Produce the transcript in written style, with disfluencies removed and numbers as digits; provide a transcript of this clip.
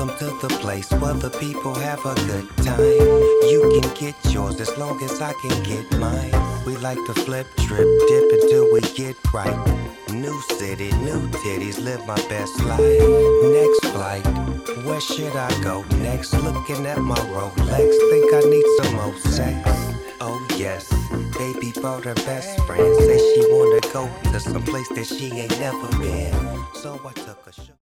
Welcome to the place where the people have a good time. You can get yours as long as I can get mine. We like to flip, trip, dip until we get right. New city, new titties, live my best life. Next flight, where should I go next? Looking at my Rolex, think I need some more sex. Oh yes, baby brought her best friend. Say she wanna go to some place that she ain't never been. So I took a